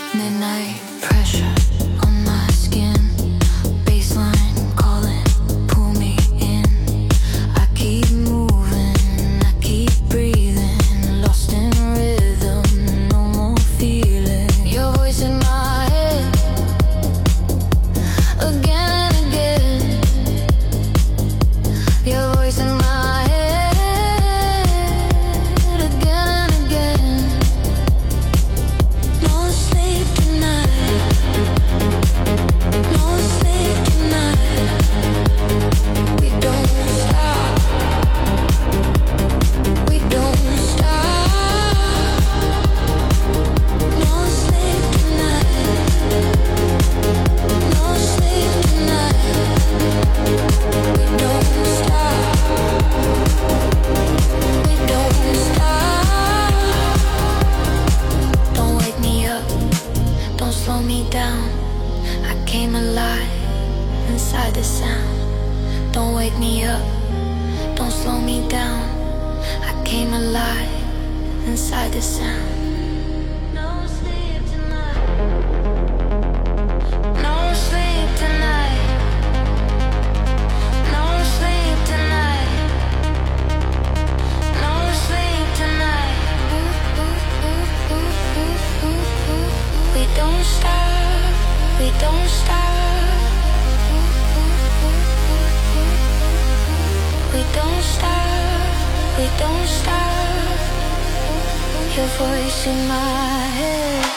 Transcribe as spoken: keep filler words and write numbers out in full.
Midnight pressure on my skin. Baseline calling, pull me in. I keep moving, I keep breathing. Lost in rhythm, no more feeling. Your voice in my head, again and again. Your voice in my head, again and again. No sleep tonight, no sleep tonight. We don't stop, we don't stop. No sleep tonight, no sleep tonight. We don't stop, we don't stop. Don't wake me up, don't slow me down. I came alive inside the sound. Don't wake me up, don't slow me down. I came alive inside the sound. No sleep tonight, no sleep tonight, no sleep tonight, no sleep tonight. We don't stop, we don't stop. We don't stop, we don't stop. Your voice in my head.